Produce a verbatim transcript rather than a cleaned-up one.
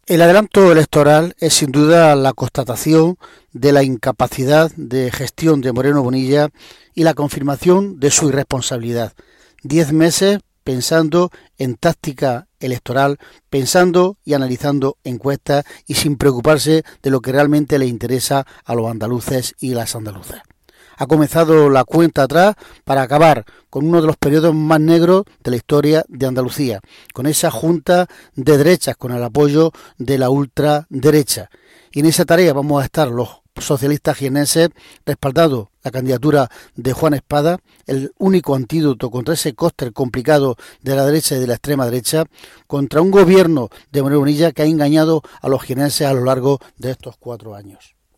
El adelanto electoral es sin duda la constatación de la incapacidad de gestión de Moreno Bonilla y la confirmación de su irresponsabilidad. Diez meses pensando en táctica electoral, pensando y analizando encuestas y sin preocuparse de lo que realmente le interesa a los andaluces y las andaluzas. Ha comenzado la cuenta atrás para acabar con uno de los periodos más negros de la historia de Andalucía, con esa junta de derechas, con el apoyo de la ultraderecha. Y en esa tarea vamos a estar los socialistas jienenses, respaldado la candidatura de Juan Espada, el único antídoto contra ese cóctel complicado de la derecha y de la extrema derecha, contra un gobierno de Moreno Bonilla que ha engañado a los jienenses a lo largo de estos cuatro años.